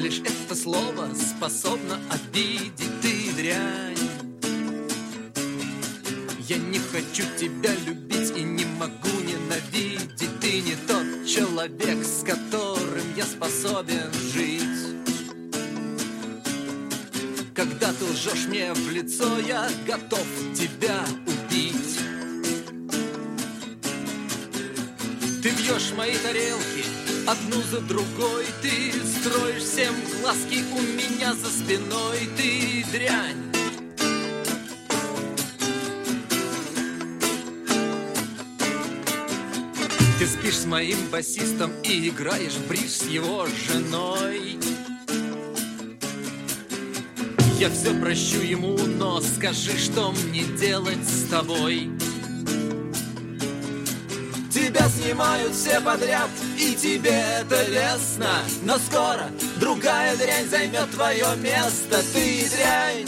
лишь это слово способно обидеть, ты дрянь. Я не хочу тебя любить и не могу ненавидеть. Ты не тот человек, с которым я способен жить. Когда ты лжешь мне в лицо, я готов тебя убить. Ты бьешь мои тарелки одну за другой. Ты строишь всем глазки у меня за спиной. Ты дрянь. Ты спишь с моим басистом и играешь в бридж с его женой. Я все прощу ему, но скажи, что мне делать с тобой? Тебя снимают все подряд, и тебе это лестно. Но скоро другая дрянь займет твое место. Ты дрянь.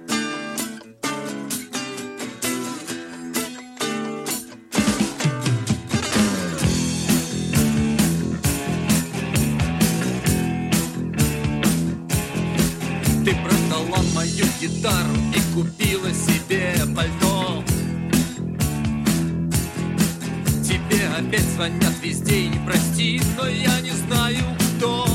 Ты продала мою гитару и купила себе пальто. Тебе опять звонят везде и не прости, но я не знаю кто.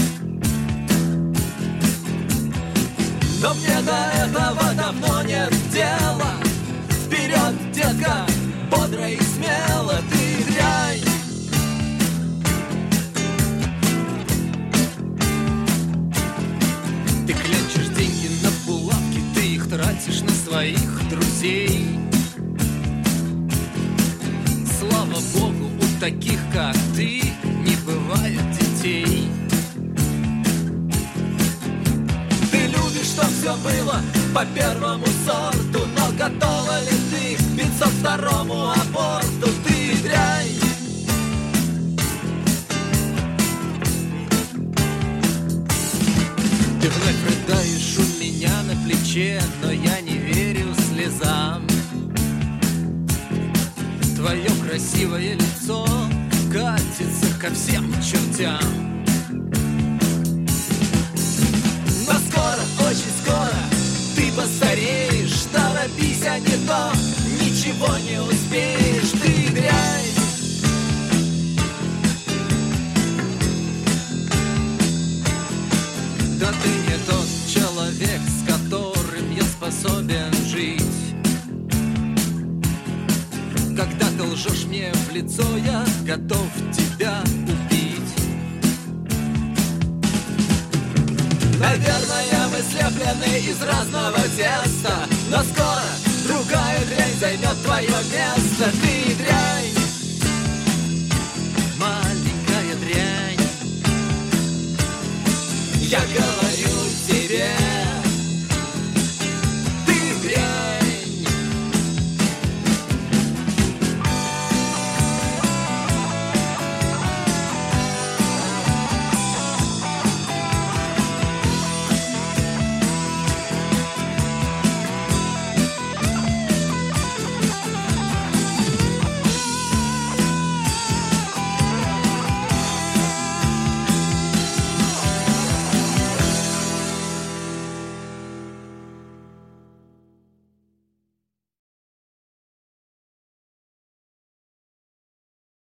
Но мне до этого давно нет дела. Вперед, детка, бодро и смело, ты дрянь. Ты клянчишь деньги на булавки, ты их тратишь на своих друзей. Слава богу, у таких, как ты, не бывает детей. Ты любишь, чтоб все было по первому сорту, но готова ли ты к 502-му аборту? Ты дрянь. Ты вновь рыдаешь у меня на плече, но я не верю слезам. Твое красивое лицо катится ко всем чертям. Но скоро, очень скоро ты постареешь. Торопись, а не то ничего не успеешь. Ты дрянь. Да ты не тот человек, с которым я способен жить. Когда ты лжешь мне в лицо, я готов тебя убить. Наверное, мы слеплены из разного теста, но скоро другая дрянь займет твое место.